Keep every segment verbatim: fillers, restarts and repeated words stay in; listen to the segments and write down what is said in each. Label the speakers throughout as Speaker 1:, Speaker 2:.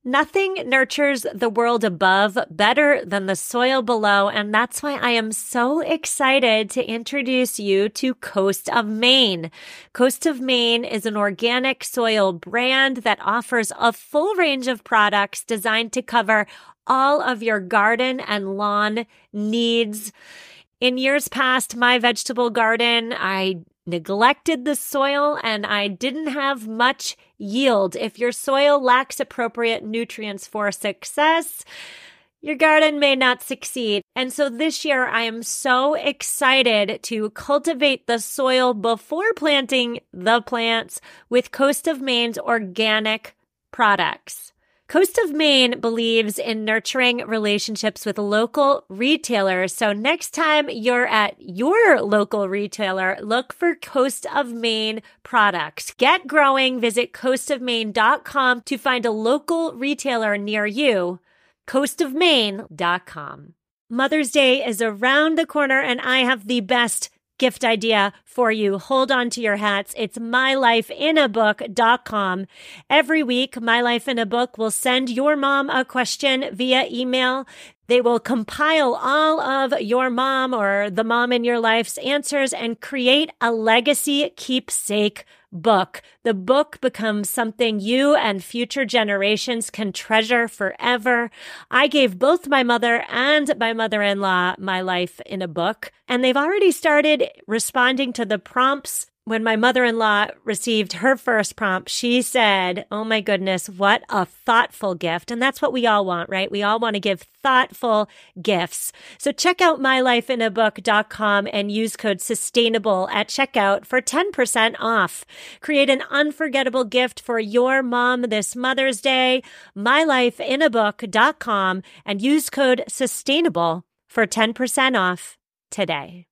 Speaker 1: Nothing nurtures the world above better than the soil below, and that's why I am so excited to introduce you to Coast of Maine. Coast of Maine is an organic soil brand that offers a full range of products designed to cover all of your garden and lawn needs. In years past, my vegetable garden, I neglected the soil and I didn't have much yield. If your soil lacks appropriate nutrients for success, your garden may not succeed. And so this year, I am so excited to cultivate the soil before planting the plants with Coast of Maine's organic products. Coast of Maine believes in nurturing relationships with local retailers. So next time you're at your local retailer, look for Coast of Maine products. Get growing. Visit coast of maine dot com to find a local retailer near you. coast of maine dot com. Mother's Day is around the corner and I have the best gift idea for you. Hold on to your hats. It's my life in a book dot com. Every week, My Life in a Book will send your mom a question via email. They will compile all of your mom or the mom in your life's answers and create a legacy keepsake book. The book becomes something you and future generations can treasure forever. I gave both my mother and my mother-in-law my life in a book, and they've already started responding to the prompts. When my mother-in-law received her first prompt, she said, "Oh my goodness, what a thoughtful gift." And that's what we all want, right? We all want to give thoughtful gifts. So check out my life in a book dot com and use code SUSTAINABLE at checkout for ten percent off. Create an unforgettable gift for your mom this Mother's Day. my life in a book dot com and use code SUSTAINABLE for ten percent off today.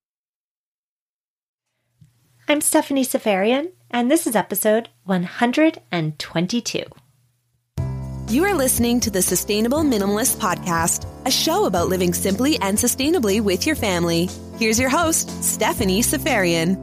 Speaker 1: I'm Stephanie Seferian, and this is episode one hundred twenty-two.
Speaker 2: You are listening to the Sustainable Minimalist Podcast, a show about living simply and sustainably with your family. Here's your host, Stephanie Seferian.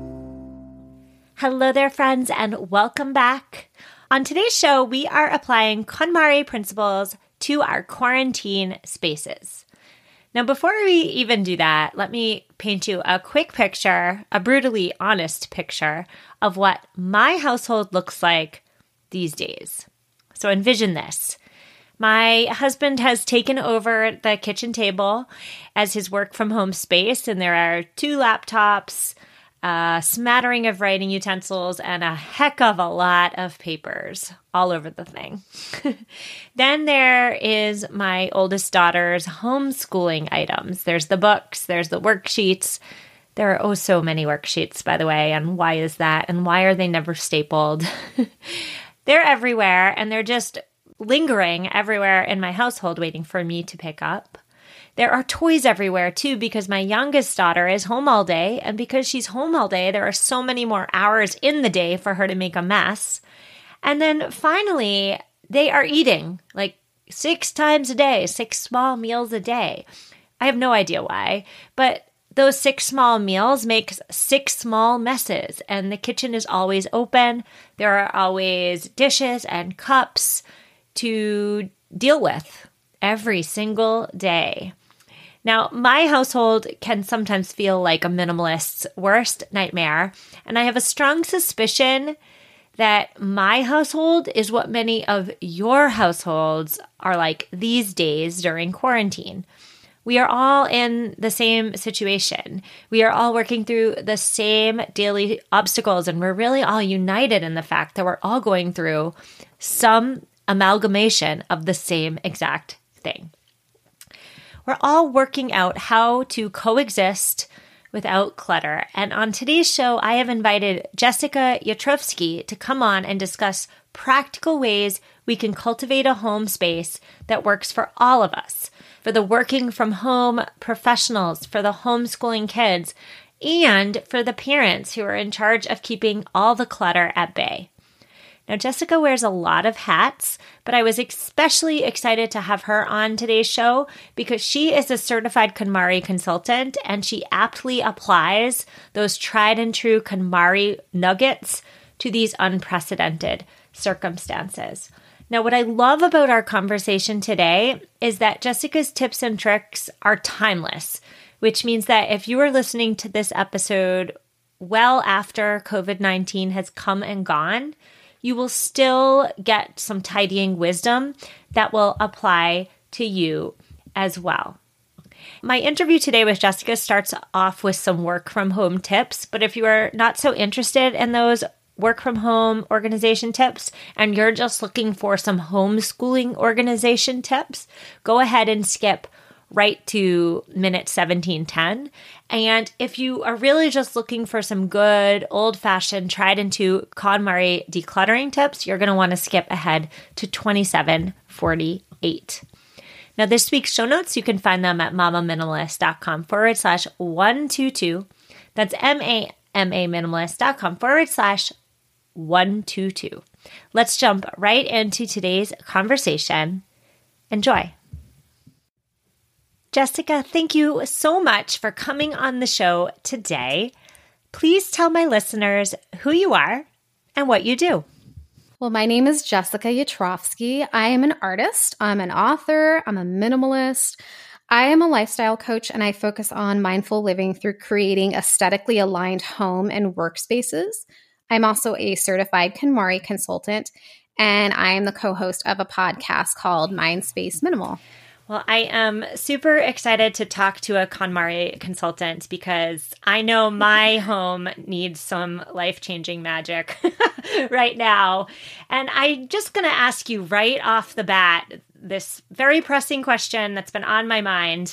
Speaker 1: Hello there, friends, and welcome back. On today's show, we are applying KonMari principles to our quarantine spaces. Now, before we even do that, let me paint you a quick picture, a brutally honest picture of what my household looks like these days. So envision this. My husband has taken over the kitchen table as his work from home space, and there are two laptops, a smattering of writing utensils, and a heck of a lot of papers all over the thing. Then there is my oldest daughter's homeschooling items. There's the books, there's the worksheets. There are oh so many worksheets, by the way, and why is that? And why are they never stapled? They're everywhere, and they're just lingering everywhere in my household waiting for me to pick up. There are toys everywhere, too, because my youngest daughter is home all day, and because she's home all day, there are so many more hours in the day for her to make a mess. And then finally, they are eating like six times a day, six small meals a day. I have no idea why, but those six small meals make six small messes, and the kitchen is always open. There are always dishes and cups to deal with every single day. Now, my household can sometimes feel like a minimalist's worst nightmare, and I have a strong suspicion that my household is what many of your households are like these days during quarantine. We are all in the same situation. We are all working through the same daily obstacles, and we're really all united in the fact that we're all going through some amalgamation of the same exact thing. We're all working out how to coexist without clutter. And on today's show, I have invited Jessica Yatrowski to come on and discuss practical ways we can cultivate a home space that works for all of us, for the working from home professionals, for the homeschooling kids, and for the parents who are in charge of keeping all the clutter at bay. Now, Jessica wears a lot of hats, but I was especially excited to have her on today's show because she is a certified KonMari consultant, and she aptly applies those tried and true KonMari nuggets to these unprecedented circumstances. Now, what I love about our conversation today is that Jessica's tips and tricks are timeless, which means that if you are listening to this episode well after covid nineteen has come and gone, you will still get some tidying wisdom that will apply to you as well. My interview today with Jessica starts off with some work from home tips, but if you are not so interested in those work from home organization tips and you're just looking for some homeschooling organization tips, go ahead and skip right to minute seventeen ten. And if you are really just looking for some good old-fashioned tried and true KonMari decluttering tips, you're going to want to skip ahead to twenty-seven forty-eight. Now, this week's show notes, you can find them at mamaminimalist.com forward slash 122. That's M-A-M-A minimalist.com forward slash 122. Let's jump right into today's conversation. Enjoy. Jessica, thank you so much for coming on the show today. Please tell my listeners who you are and what you do.
Speaker 3: Well, my name is Jessica Yatrovsky. I am an artist. I'm an author. I'm a minimalist. I am a lifestyle coach, and I focus on mindful living through creating aesthetically aligned home and workspaces. I'm also a certified KonMari consultant, and I am the co-host of a podcast called Mindspace Minimal.
Speaker 1: Well, I am super excited to talk to a KonMari consultant because I know my home needs some life-changing magic right now. And I'm just going to ask you right off the bat this very pressing question that's been on my mind.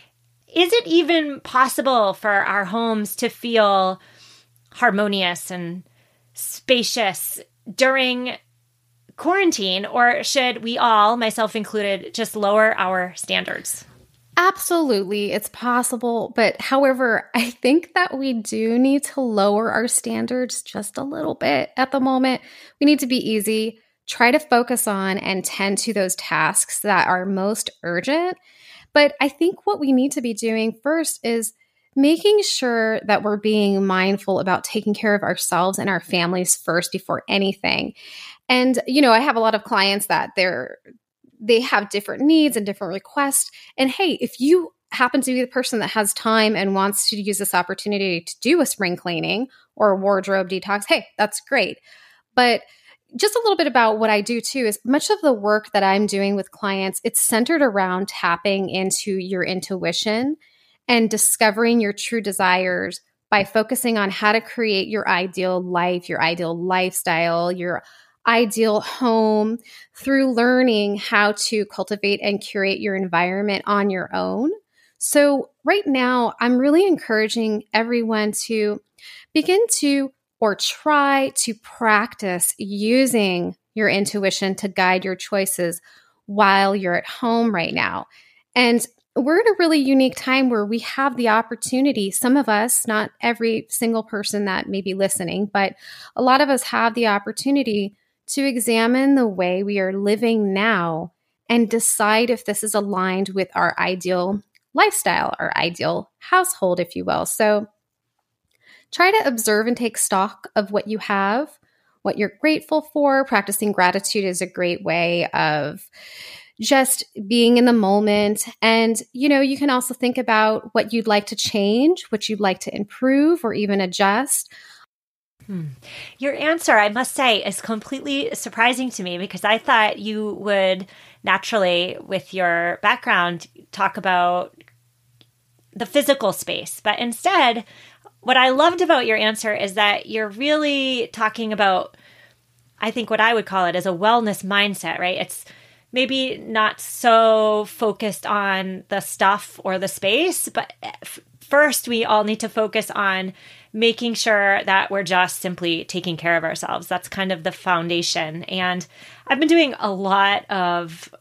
Speaker 1: Is it even possible for our homes to feel harmonious and spacious during quarantine, or should we all, myself included, just lower our standards?
Speaker 3: Absolutely, it's possible. But however, I think that we do need to lower our standards just a little bit at the moment. We need to be easy, try to focus on and tend to those tasks that are most urgent. But I think what we need to be doing first is making sure that we're being mindful about taking care of ourselves and our families first before anything. And, you know, I have a lot of clients that they're, they have different needs and different requests. And hey, if you happen to be the person that has time and wants to use this opportunity to do a spring cleaning or a wardrobe detox, hey, that's great. But just a little bit about what I do too is much of the work that I'm doing with clients, it's centered around tapping into your intuition and discovering your true desires by focusing on how to create your ideal life, your ideal lifestyle, your ideal home through learning how to cultivate and curate your environment on your own. So right now, I'm really encouraging everyone to begin to or try to practice using your intuition to guide your choices while you're at home right now. And we're in a really unique time where we have the opportunity, some of us, not every single person that may be listening, but a lot of us have the opportunity to examine the way we are living now and decide if this is aligned with our ideal lifestyle, our ideal household, if you will. So try to observe and take stock of what you have, what you're grateful for. Practicing gratitude is a great way of just being in the moment. And, you know, you can also think about what you'd like to change, what you'd like to improve or even adjust.
Speaker 1: Hmm. Your answer, I must say, is completely surprising to me because I thought you would naturally, with your background, talk about the physical space. But instead, what I loved about your answer is that you're really talking about, I think what I would call it as a wellness mindset, right? It's maybe not so focused on the stuff or the space, but f- first we all need to focus on making sure that we're just simply taking care of ourselves. That's kind of the foundation. And I've been doing a lot of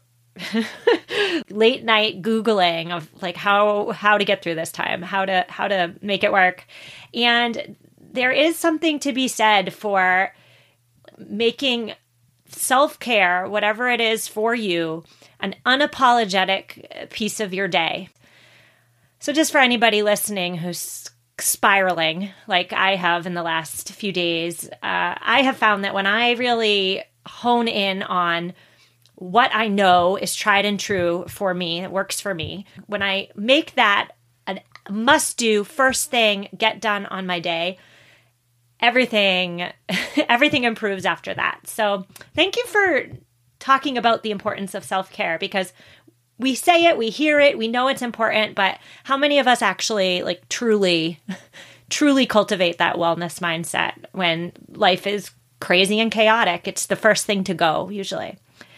Speaker 1: late night Googling of like how how to get through this time, how to how to make it work. And there is something to be said for making self-care, whatever it is for you, an unapologetic piece of your day. So just for anybody listening who's spiraling like I have in the last few days, uh, I have found that when I really hone in on what I know is tried and true for me, it works for me, when I make that a must do first thing, get done on my day, everything, everything improves after that. So thank you for talking about the importance of self-care, because we say it, we hear it, we know it's important, but how many of us actually like truly, truly cultivate that wellness mindset when life is crazy and chaotic? It's the first thing to go usually.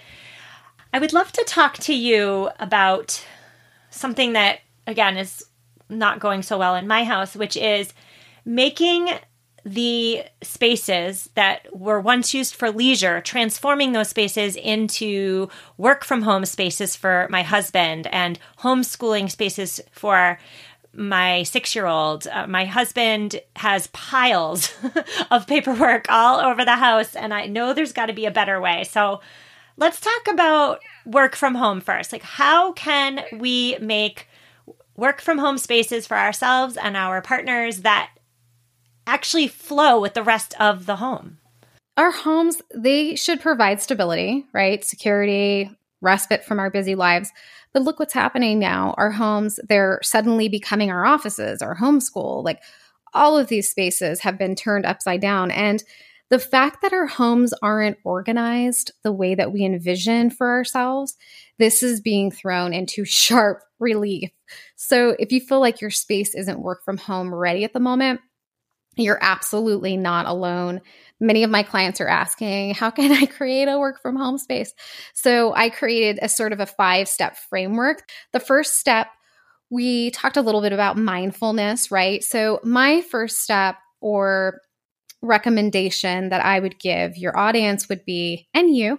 Speaker 1: I would love to talk to you about something that, again, is not going so well in my house, which is making the spaces that were once used for leisure, transforming those spaces into work from home spaces for my husband and homeschooling spaces for my six-year-old. Uh, my husband has piles of paperwork all over the house, and I know there's got to be a better way. So let's talk about work from home first. Like, how can we make work from home spaces for ourselves and our partners that actually flow with the rest of the home?
Speaker 3: Our homes, they should provide stability, right? Security, respite from our busy lives. But look what's happening now. Our homes, they're suddenly becoming our offices, our homeschool. Like, all of these spaces have been turned upside down. And the fact that our homes aren't organized the way that we envision for ourselves, this is being thrown into sharp relief. So if you feel like your space isn't work from home ready at the moment, you're absolutely not alone. Many of my clients are asking, how can I create a work from home space? So I created a sort of a five-step framework. The first step, we talked a little bit about mindfulness, right? So my first step or recommendation that I would give your audience would be, and you,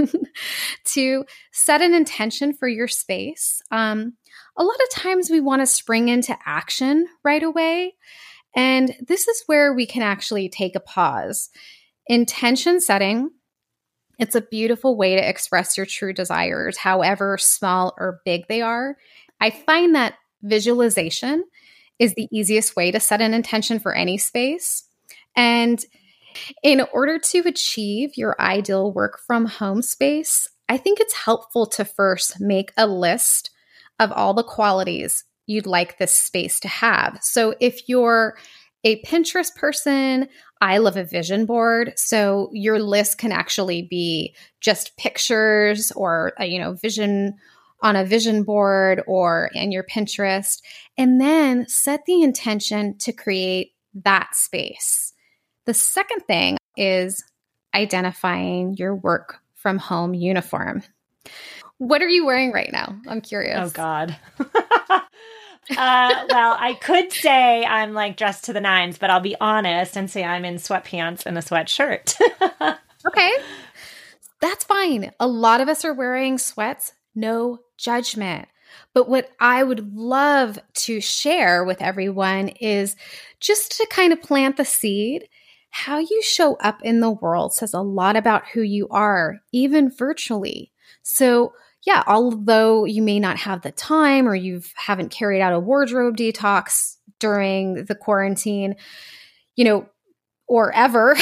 Speaker 3: to set an intention for your space. Um, a lot of times we want to spring into action right away. And this is where we can actually take a pause. Intention setting, it's a beautiful way to express your true desires, however small or big they are. I find that visualization is the easiest way to set an intention for any space. And in order to achieve your ideal work from home space, I think it's helpful to first make a list of all the qualities you'd like this space to have. So if you're a Pinterest person, I love a vision board. So your list can actually be just pictures or, a, you know, vision on a vision board or in your Pinterest, and then set the intention to create that space. The second thing is identifying your work from home uniform. What are you wearing right now? I'm curious.
Speaker 1: Oh, God. uh, well, I could say I'm like dressed to the nines, but I'll be honest and say I'm in sweatpants and a sweatshirt.
Speaker 3: Okay. That's fine. A lot of us are wearing sweats. No judgment. But what I would love to share with everyone is just to kind of plant the seed. How you show up in the world says a lot about who you are, even virtually. So yeah, although you may not have the time or you haven't carried out a wardrobe detox during the quarantine, you know, or ever,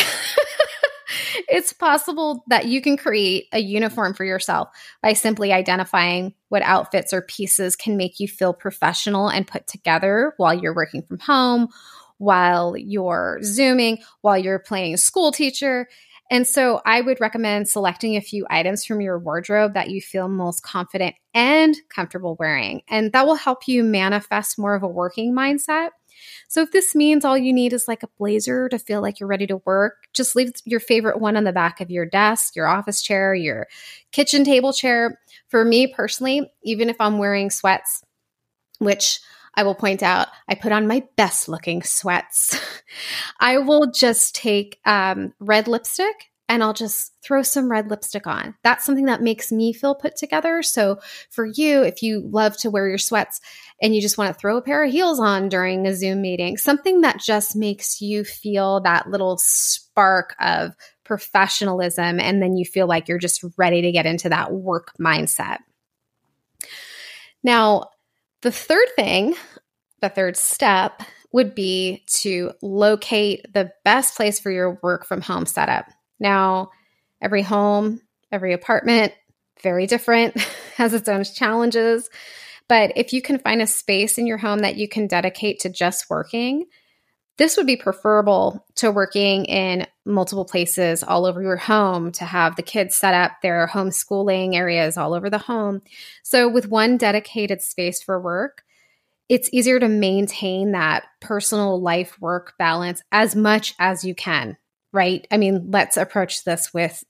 Speaker 3: it's possible that you can create a uniform for yourself by simply identifying what outfits or pieces can make you feel professional and put together while you're working from home, while you're Zooming, while you're playing school teacher. And so I would recommend selecting a few items from your wardrobe that you feel most confident and comfortable wearing. And that will help you manifest more of a working mindset. So if this means all you need is like a blazer to feel like you're ready to work, just leave your favorite one on the back of your desk, your office chair, your kitchen table chair. For me personally, even if I'm wearing sweats, which I will point out, I put on my best looking sweats. I will just take um, red lipstick and I'll just throw some red lipstick on. That's something that makes me feel put together. So for you, if you love to wear your sweats and you just want to throw a pair of heels on during a Zoom meeting, something that just makes you feel that little spark of professionalism, and then you feel like you're just ready to get into that work mindset. Now, the third thing, the third step would be to locate the best place for your work from home setup. Now, every home, every apartment very different, has its own challenges. But if you can find a space in your home that you can dedicate to just working, this would be preferable to working in multiple places all over your home, to have the kids set up their homeschooling areas all over the home. So with one dedicated space for work, it's easier to maintain that personal life work balance as much as you can, right? I mean, let's approach this with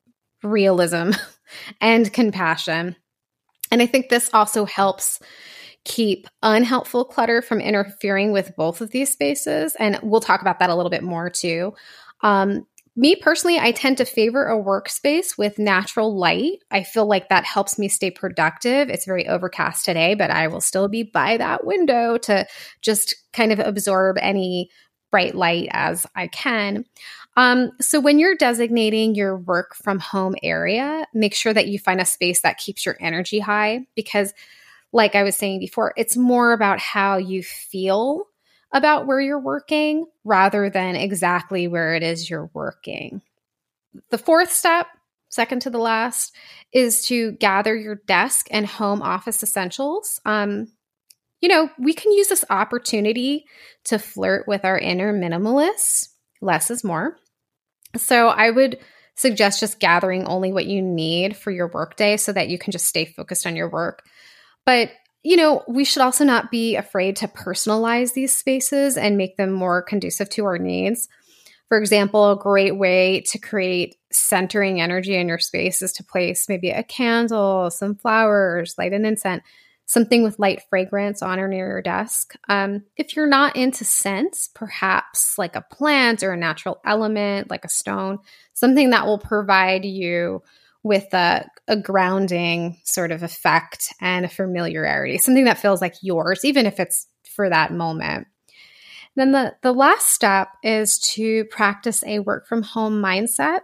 Speaker 3: realism and compassion. And I think this also helps keep unhelpful clutter from interfering with both of these spaces. And we'll talk about that a little bit more too. Um, me personally, I tend to favor a workspace with natural light. I feel like that helps me stay productive. It's very overcast today, but I will still be by that window to just kind of absorb any bright light as I can. Um, so when you're designating your work from home area, make sure that you find a space that keeps your energy high, because like I was saying before, it's more about how you feel about where you're working rather than exactly where it is you're working. The fourth step, second to the last, is to gather your desk and home office essentials. Um, you know, we can use this opportunity to flirt with our inner minimalists. Less is more. So I would suggest just gathering only what you need for your workday so that you can just stay focused on your work. But, you know, we should also not be afraid to personalize these spaces and make them more conducive to our needs. For example, a great way to create centering energy in your space is to place maybe a candle, some flowers, light an incense, something with light fragrance on or near your desk. Um, if you're not into scents, perhaps like a plant or a natural element, like a stone, something that will provide you with a, a grounding sort of effect and a familiarity, something that feels like yours, even if it's for that moment. Then the, the last step is to practice a work from home mindset,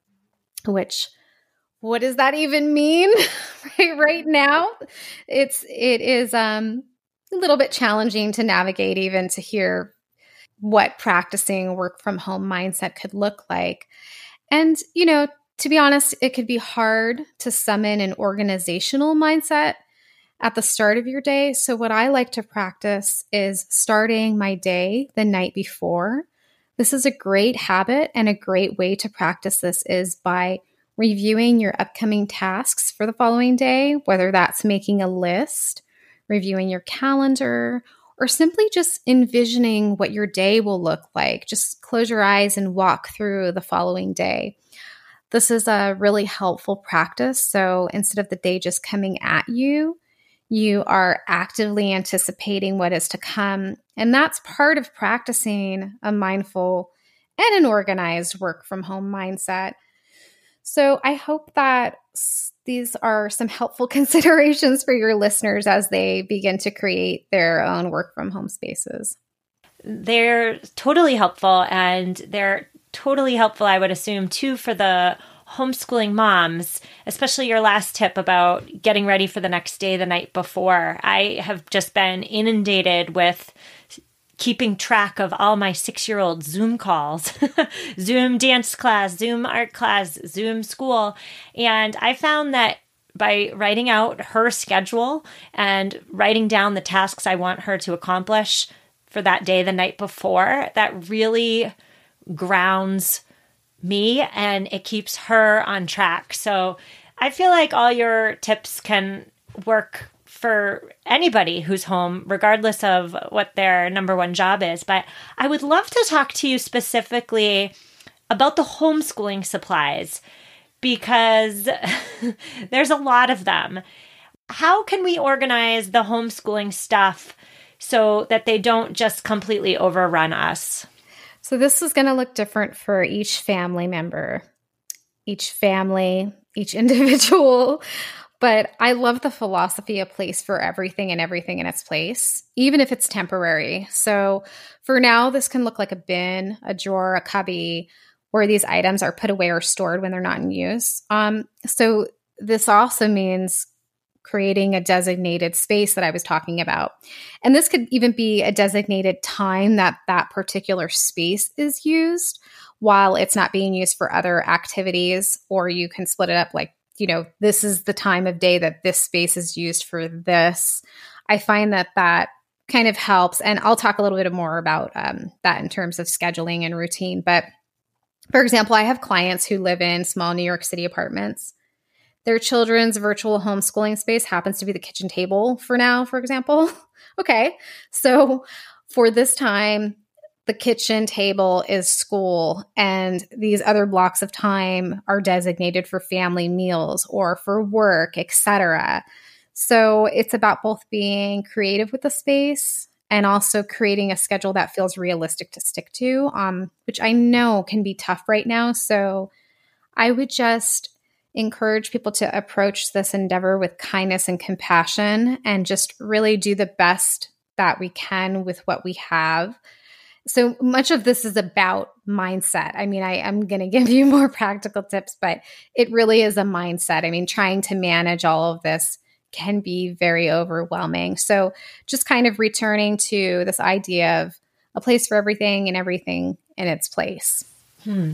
Speaker 3: which, what does that even mean? right, right now? It's, it is um, a little bit challenging to navigate, even to hear what practicing work from home mindset could look like. And, you know, to be honest, it could be hard to summon an organizational mindset at the start of your day. So what I like to practice is starting my day the night before. This is a great habit, and a great way to practice this is by reviewing your upcoming tasks for the following day, whether that's making a list, reviewing your calendar, or simply just envisioning what your day will look like. Just close your eyes and walk through the following day. This is a really helpful practice. So instead of the day just coming at you, you are actively anticipating what is to come. And that's part of practicing a mindful and an organized work from home mindset. So I hope that these are some helpful considerations for your listeners as they begin to create their own work from home spaces.
Speaker 1: They're totally helpful, and they're totally helpful, I would assume, too, for the homeschooling moms, especially your last tip about getting ready for the next day the night before. I have just been inundated with keeping track of all my six-year-old Zoom calls, Zoom dance class, Zoom art class, Zoom school. And I found that by writing out her schedule and writing down the tasks I want her to accomplish for that day the night before, that really grounds me and it keeps her on track. So I feel like all your tips can work for anybody who's home, regardless of what their number one job is. But I would love to talk to you specifically about the homeschooling supplies, because there's a lot of them. How can we organize the homeschooling stuff so that they don't just completely overrun us?
Speaker 3: So this is going to look different for each family member, each family, each individual. But I love the philosophy of place for everything and everything in its place, even if it's temporary. So for now, this can look like a bin, a drawer, a cubby, where these items are put away or stored when they're not in use. Um, so this also means creating a designated space that I was talking about. And this could even be a designated time that that particular space is used while it's not being used for other activities, or you can split it up like you know, this is the time of day that this space is used for this. I find that that kind of helps. And I'll talk a little bit more about um, that in terms of scheduling and routine. But for example, I have clients who live in small New York City apartments. Their children's virtual homeschooling space happens to be the kitchen table for now, for example. Okay. So for this time, the kitchen table is school, and these other blocks of time are designated for family meals or for work, et cetera. So it's about both being creative with the space and also creating a schedule that feels realistic to stick to, um, which I know can be tough right now. So I would just encourage people to approach this endeavor with kindness and compassion and just really do the best that we can with what we have. So much of this is about mindset. I mean, I am going to give you more practical tips, but it really is a mindset. I mean, trying to manage all of this can be very overwhelming. So just kind of returning to this idea of a place for everything and everything in its place.
Speaker 1: Hmm.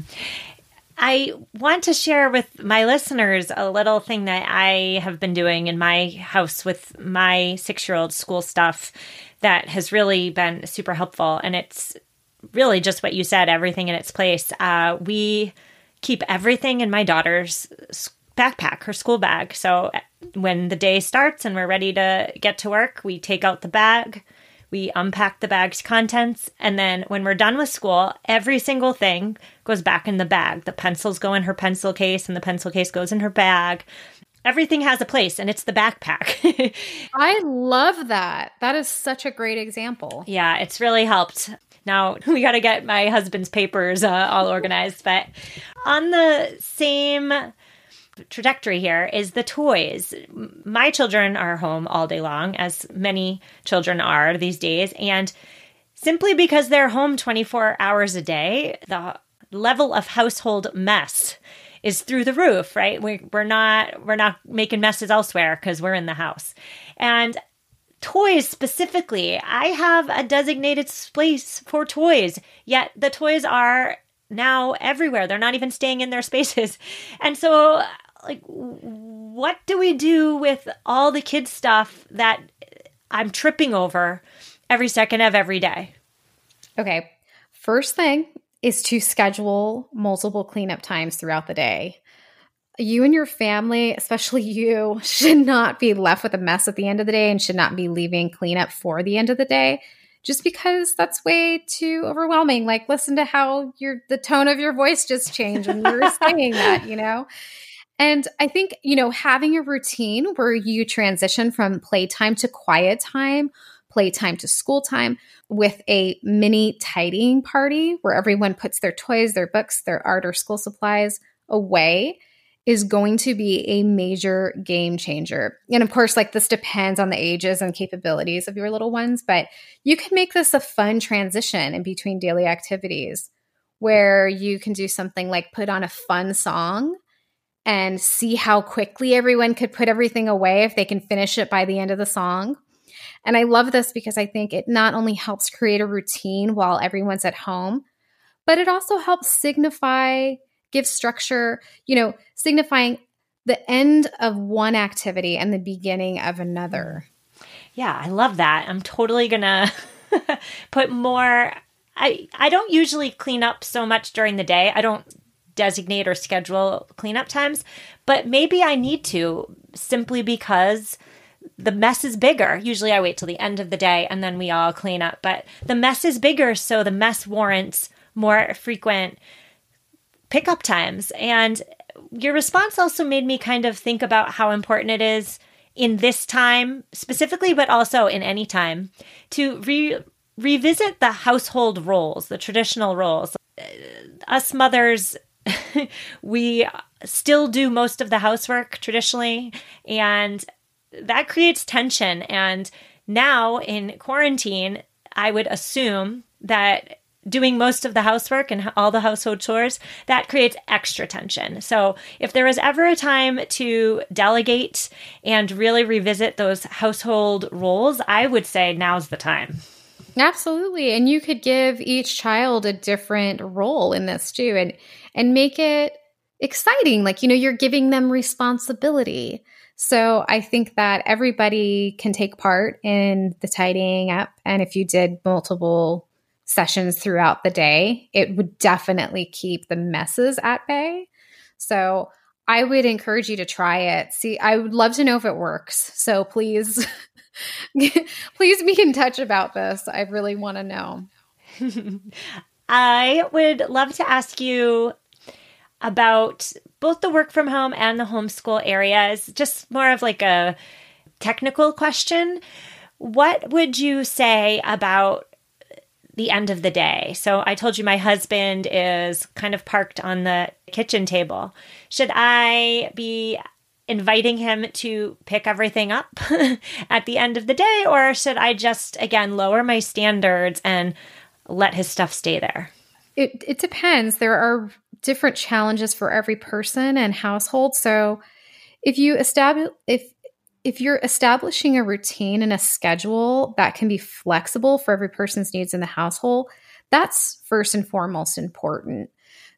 Speaker 1: I want to share with my listeners a little thing that I have been doing in my house with my six-year-old school stuff that has really been super helpful. And it's really just what you said, everything in its place. Uh, we keep everything in my daughter's backpack, her school bag. So when the day starts and we're ready to get to work, we take out the bag, we unpack the bag's contents, and then when we're done with school, every single thing goes back in the bag. The pencils go in her pencil case, and the pencil case goes in her bag. Everything has a place, and it's the backpack.
Speaker 3: I love that. That is such a great example.
Speaker 1: Yeah, it's really helped. Now, we got to get my husband's papers uh, all organized. But on the same trajectory here is the toys. My children are home all day long, as many children are these days. And simply because they're home twenty-four hours a day, the level of household mess is through the roof, right? We, we're not we're not making messes elsewhere because we're in the house. And toys specifically, I have a designated space for toys, yet the toys are now everywhere. They're not even staying in their spaces. And so, like, what do we do with all the kids' stuff that I'm tripping over every second of every day?
Speaker 3: Okay. First thing is to schedule multiple cleanup times throughout the day. You and your family, especially you, should not be left with a mess at the end of the day and should not be leaving cleanup for the end of the day, just because that's way too overwhelming. Like, listen to how your the tone of your voice just changed when you were saying that, you know? And I think, you know, having a routine where you transition from playtime to quiet time, playtime to school time, with a mini tidying party where everyone puts their toys, their books, their art or school supplies away is going to be a major game changer. And of course, like, this depends on the ages and capabilities of your little ones, but you can make this a fun transition in between daily activities where you can do something like put on a fun song and see how quickly everyone could put everything away if they can finish it by the end of the song. And I love this because I think it not only helps create a routine while everyone's at home, but it also helps signify, give structure, you know, signifying the end of one activity and the beginning of another.
Speaker 1: Yeah, I love that. I'm totally going to put more. I, I don't usually clean up so much during the day. I don't designate or schedule cleanup times, but maybe I need to, simply because the mess is bigger. Usually I wait till the end of the day and then we all clean up, but the mess is bigger, so the mess warrants more frequent pickup times. And your response also made me kind of think about how important it is in this time specifically, but also in any time, to re- revisit the household roles, the traditional roles. Us mothers, we still do most of the housework traditionally, and that creates tension. And now in quarantine, I would assume that doing most of the housework and all the household chores, that creates extra tension. So if there was ever a time to delegate and really revisit those household roles, I would say now's the time.
Speaker 3: Absolutely. And you could give each child a different role in this too, and and make it exciting. Like, you know, you're giving them responsibility. So I think that everybody can take part in the tidying up. And if you did multiple sessions throughout the day, it would definitely keep the messes at bay. So I would encourage you to try it. See, I would love to know if it works. So please, please be in touch about this. I really want to know.
Speaker 1: I would love to ask you about both the work from home and the homeschool areas, just more of like a technical question. What would you say about the end of the day? So I told you my husband is kind of parked on the kitchen table. Should I be inviting him to pick everything up at the end of the day, or should I just, again, lower my standards and let his stuff stay there?
Speaker 3: It it depends. There are different challenges for every person and household. So if you establish if if you're establishing a routine and a schedule that can be flexible for every person's needs in the household, that's first and foremost important.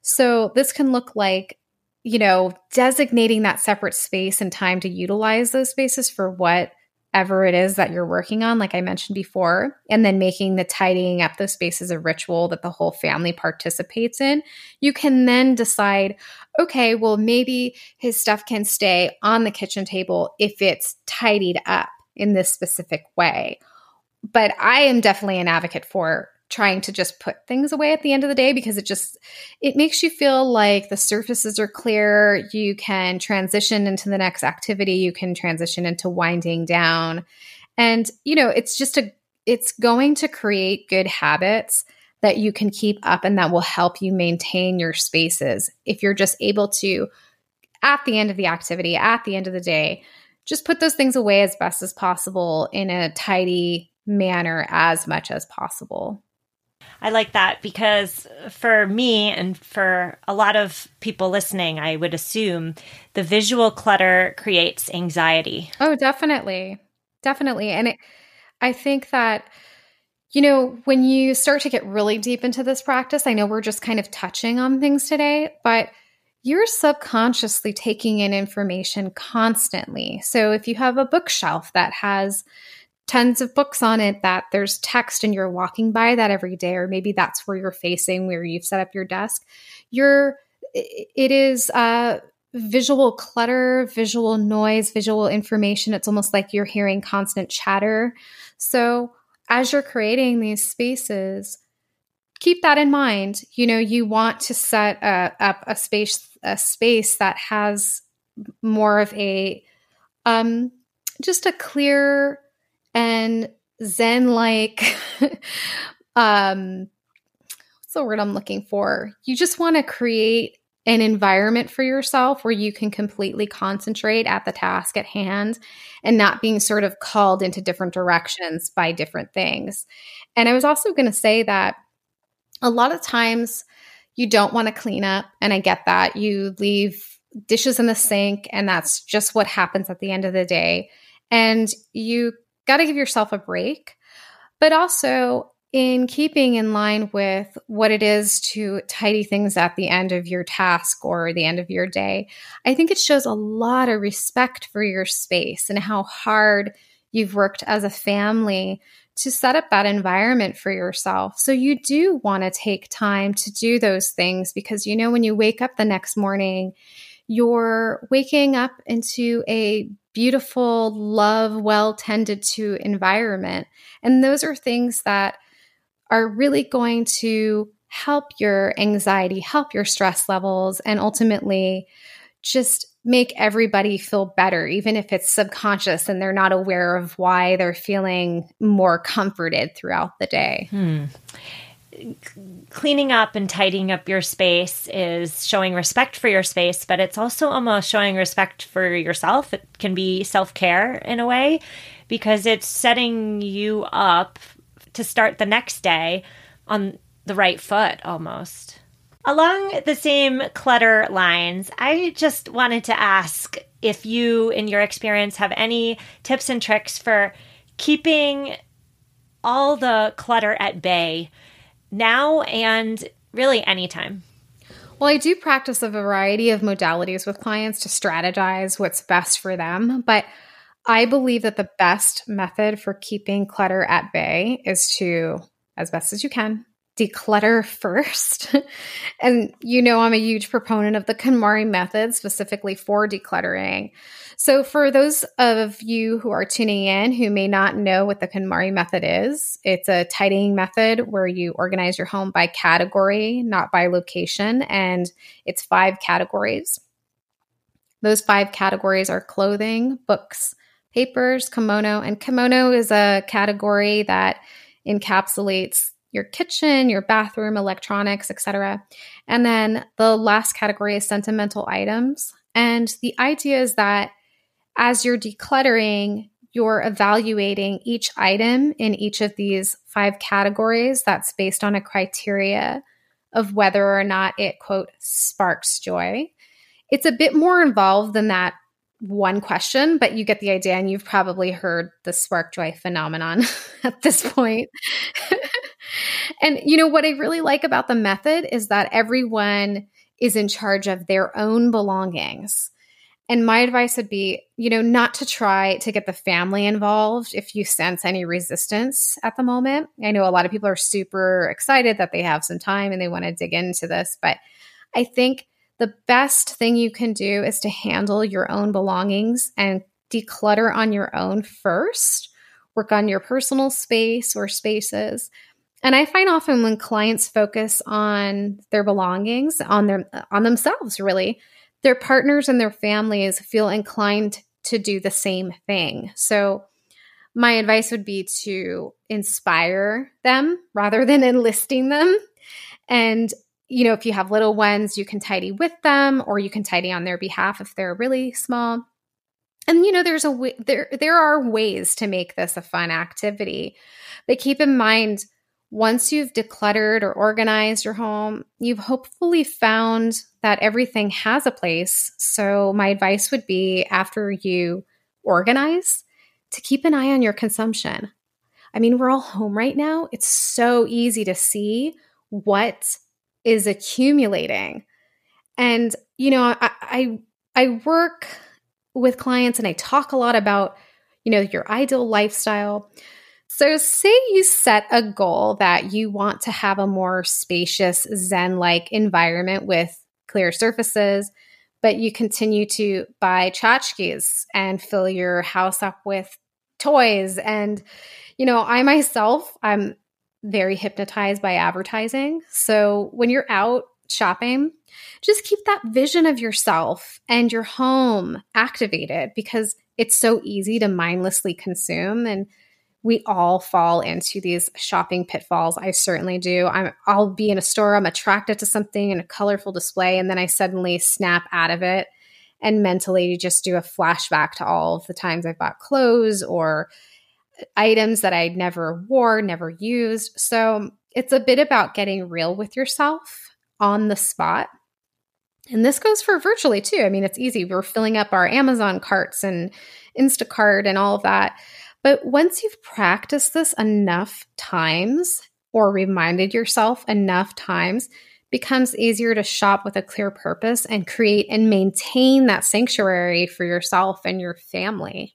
Speaker 3: So this can look like, you know, designating that separate space and time to utilize those spaces for whatever it is that you're working on, like I mentioned before, and then making the tidying up those spaces a ritual that the whole family participates in. You can then decide, okay, well, maybe his stuff can stay on the kitchen table if it's tidied up in this specific way. But I am definitely an advocate for trying to just put things away at the end of the day, because it just, it makes you feel like the surfaces are clear. You can transition into the next activity. You can transition into winding down. And, you know, it's just a, it's going to create good habits that you can keep up and that will help you maintain your spaces. If you're just able to, at the end of the activity, at the end of the day, just put those things away as best as possible in a tidy manner as much as possible.
Speaker 1: I like that, because for me and for a lot of people listening, I would assume the visual clutter creates anxiety.
Speaker 3: Oh, definitely. Definitely. And it, I think that, you know, when you start to get really deep into this practice, I know we're just kind of touching on things today, but you're subconsciously taking in information constantly. So if you have a bookshelf that has tons of books on it, that there's text and you're walking by that every day, or maybe that's where you're facing, where you've set up your desk, you're, it is uh, visual clutter, visual noise, visual information. It's almost like you're hearing constant chatter. So as you're creating these spaces, keep that in mind. You know, you want to set a, up a space, a space that has more of a, um, just a clear and Zen-like, um, what's the word I'm looking for? You just want to create an environment for yourself where you can completely concentrate at the task at hand and not being sort of called into different directions by different things. And I was also going to say that a lot of times you don't want to clean up, and I get that. You leave dishes in the sink, and that's just what happens at the end of the day. And you got to give yourself a break, but also in keeping in line with what it is to tidy things at the end of your task or the end of your day, I think it shows a lot of respect for your space and how hard you've worked as a family to set up that environment for yourself. So you do want to take time to do those things, because, you know, when you wake up the next morning, you're waking up into a beautiful, love, well tended to environment. And those are things that are really going to help your anxiety, help your stress levels, and ultimately just make everybody feel better, even if it's subconscious and they're not aware of why they're feeling more comforted throughout the day.
Speaker 1: Hmm. Cleaning up and tidying up your space is showing respect for your space, but it's also almost showing respect for yourself. It can be self-care in a way, because it's setting you up to start the next day on the right foot almost. Along the same clutter lines, I just wanted to ask if you, in your experience, have any tips and tricks for keeping all the clutter at bay now and really anytime.
Speaker 3: Well, I do practice a variety of modalities with clients to strategize what's best for them, but I believe that the best method for keeping clutter at bay is to, as best as you can, declutter first. And you know I'm a huge proponent of the KonMari method specifically for decluttering. So for those of you who are tuning in who may not know what the KonMari method is, it's a tidying method where you organize your home by category, not by location, and it's five categories. Those five categories are clothing, books, papers, kimono, and kimono is a category that encapsulates your kitchen, your bathroom, electronics, et cetera. And then the last category is sentimental items. And the idea is that as you're decluttering, you're evaluating each item in each of these five categories. That's based on a criteria of whether or not it, quote, sparks joy. It's a bit more involved than that one question, but you get the idea, and you've probably heard the spark joy phenomenon at this point. And, you know, what I really like about the method is that everyone is in charge of their own belongings. And my advice would be, you know, not to try to get the family involved if you sense any resistance at the moment. I know a lot of people are super excited that they have some time and they want to dig into this, but I think the best thing you can do is to handle your own belongings and declutter on your own first. Work on your personal space or spaces. And I find often when clients focus on their belongings, on their on themselves, really, their partners and their families feel inclined to do the same thing. So my advice would be to inspire them rather than enlisting them. And, you know, if you have little ones, you can tidy with them, or you can tidy on their behalf if they're really small. And, you know, there's a way, there there are ways to make this a fun activity. But keep in mind, once you've decluttered or organized your home, you've hopefully found that everything has a place. So my advice would be, after you organize, to keep an eye on your consumption. I mean, we're all home right now. It's so easy to see what is accumulating. And, you know, I, I, I work with clients and I talk a lot about, you know, your ideal lifestyle. So say you set a goal that you want to have a more spacious, Zen-like environment with clear surfaces, but you continue to buy tchotchkes and fill your house up with toys. And, you know, I myself, I'm very hypnotized by advertising. So when you're out shopping, just keep that vision of yourself and your home activated, because it's so easy to mindlessly consume. And we all fall into these shopping pitfalls. I certainly do. I'm, I'll be in a store, I'm attracted to something in a colorful display, and then I suddenly snap out of it and mentally just do a flashback to all of the times I bought clothes or items that I never wore, never used. So it's a bit about getting real with yourself on the spot. And this goes for virtually too. I mean, it's easy. We're filling up our Amazon carts and Instacart and all of that. But once you've practiced this enough times, or reminded yourself enough times, it becomes easier to shop with a clear purpose and create and maintain that sanctuary for yourself and your family.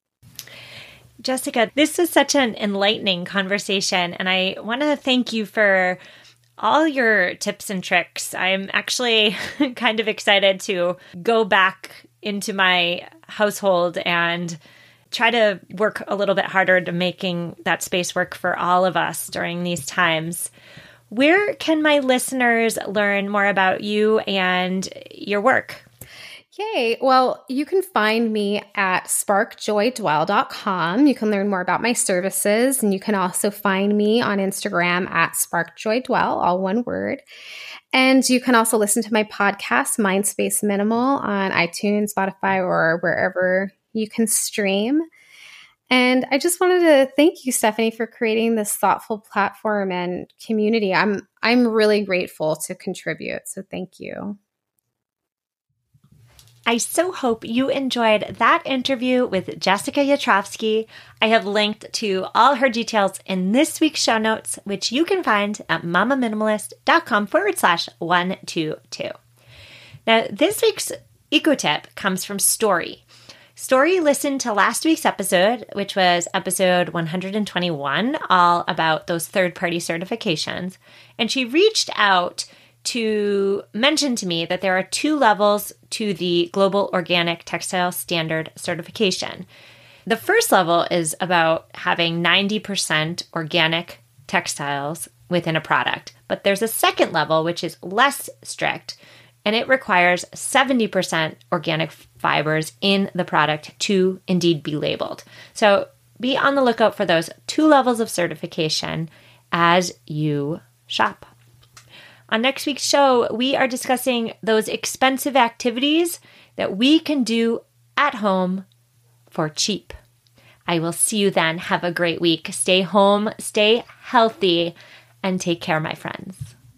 Speaker 1: Jessica, this was such an enlightening conversation, and I want to thank you for all your tips and tricks. I'm actually kind of excited to go back into my household and try to work a little bit harder to making that space work for all of us during these times. Where can my listeners learn more about you and your work?
Speaker 3: Yay. Well, you can find me at spark joy dwell dot com. You can learn more about my services, and you can also find me on Instagram at spark joy dwell, all one word. And you can also listen to my podcast, Mindspace Minimal, on iTunes, Spotify, or wherever you can stream. And I just wanted to thank you, Stephanie, for creating this thoughtful platform and community. I'm I'm really grateful to contribute. So thank you.
Speaker 1: I so hope you enjoyed that interview with Jessica Yatrovsky. I have linked to all her details in this week's show notes, which you can find at mamaminimalist.com forward slash 122. Now, this week's eco tip comes from Story. Story listened to last week's episode, which was episode one hundred twenty-one, all about those third-party certifications, and she reached out to mention to me that there are two levels to the Global Organic Textile Standard certification. The first level is about having ninety percent organic textiles within a product, but there's a second level which is less strict, and it requires seventy percent organic fibers in the product to indeed be labeled. So be on the lookout for those two levels of certification as you shop. On next week's show, we are discussing those expensive activities that we can do at home for cheap. I will see you then. Have a great week. Stay home, stay healthy, and take care, my friends.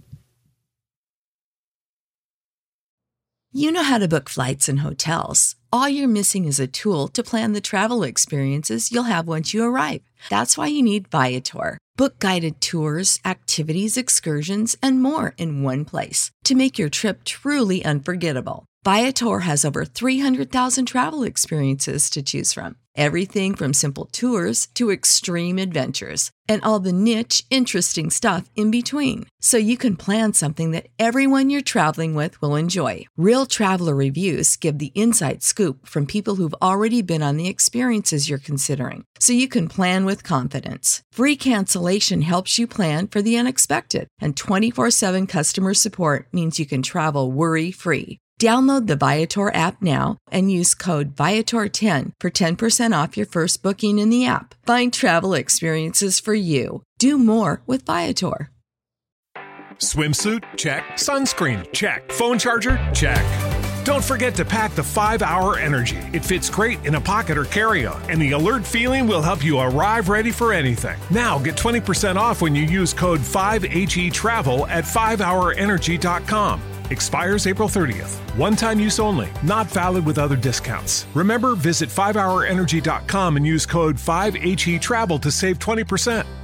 Speaker 4: You know how to book flights and hotels. All you're missing is a tool to plan the travel experiences you'll have once you arrive. That's why you need Viator. Book guided tours, activities, excursions, and more in one place to make your trip truly unforgettable. Viator has over three hundred thousand travel experiences to choose from. Everything from simple tours to extreme adventures and all the niche, interesting stuff in between. So you can plan something that everyone you're traveling with will enjoy. Real traveler reviews give the inside scoop from people who've already been on the experiences you're considering. So you can plan with confidence. Free cancellation helps you plan for the unexpected. And twenty-four seven customer support means you can travel worry-free. Download the Viator app now and use code Viator ten for ten percent off your first booking in the app. Find travel experiences for you. Do more with Viator.
Speaker 5: Swimsuit? Check. Sunscreen? Check. Phone charger? Check. Don't forget to pack the five hour Energy. It fits great in a pocket or carry-on, and the alert feeling will help you arrive ready for anything. Now get twenty percent off when you use code five H E Travel at five hour energy dot com. Expires April thirtieth. One-time use only. Not valid with other discounts. Remember, visit five hour energy dot com and use code five H E Travel to save twenty percent.